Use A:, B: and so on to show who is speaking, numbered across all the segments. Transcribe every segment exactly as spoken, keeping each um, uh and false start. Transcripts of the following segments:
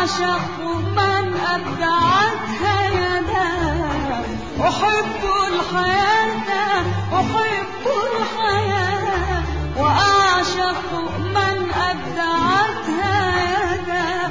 A: وأعشق من أبدعتها يداه. أحب الحياة أحب الحياة وأعشق من أبدعتها يداه.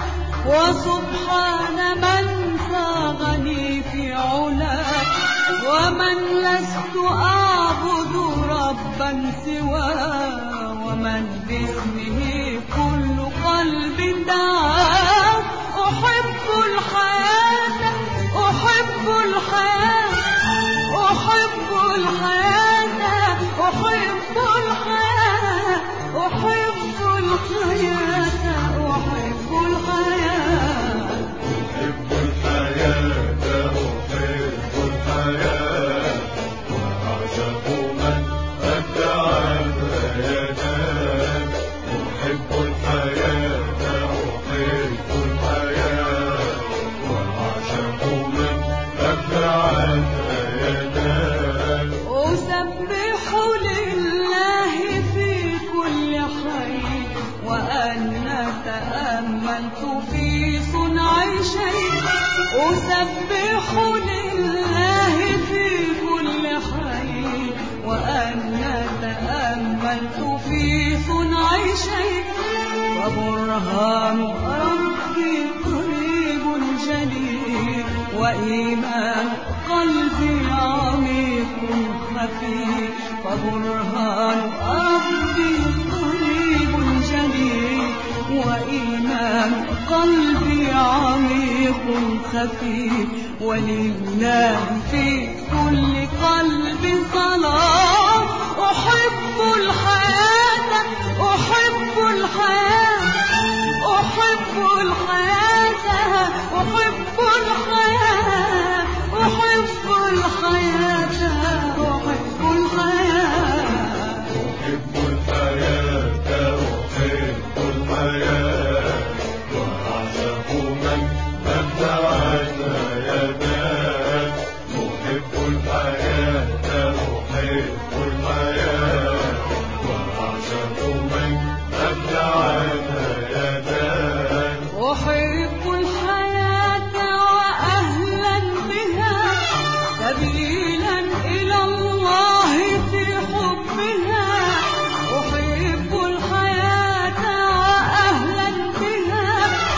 A: وسبحان من صاغني في علاه ومن لست أعبد ربا سواه. ومن باسمه كل قلب دعاه. أحب الحياة أحب الحياة أحب الحياة أحب الحياة أحب الحياة أحب الحياة
B: أحب الحياة أحب الحياة وأعشق من أبدعتها يداه. أحب الحياة أحب الحياة وأعشق من أبدعتها يداه.
A: أسبح لله في كل حي وأنا تأملت في صنع شيء. أسبح لله في كل حي وأنا تأملت في صنع شيء. وبرهان ربي قريب جليل وإيمان قلبي عميق خفي. فبرهان ربي قريب جليل وإيمان قلبي عميق خفي. ولله في كل قلب صلاة. أحب الحياة أحب الحياة أحب الحياة أحب الحياة أحب الحياة أحب الحياة
B: أحب الحياة أحب الحياة وأعشق من أبدعتها يداه. أحب الحياة أحب الحياة وأعشق من أبدعتها يداه.
A: أحب الحياة وأهلا بها سبيلا إلى الله في حبها. أحب الحياة وأهلا بها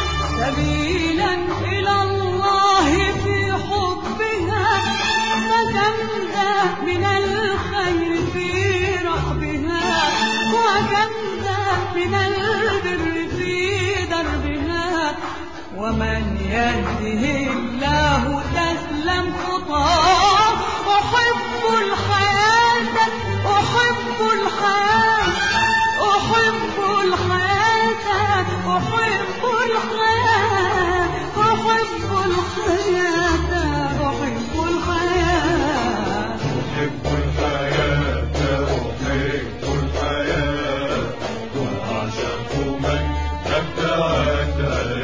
A: سبيلا إلى الله في حبها. فكم ذا من الخير في رحبها وكم ذا من البر في دربها. ومن يهده الله تسلم خطاه. أحب الحياة أحب الحياة أحب الحياة أحب الحياة أحب الحياة أحب الحياة
B: أحب الحياة أحب الحياة وأعشق من أبدعتها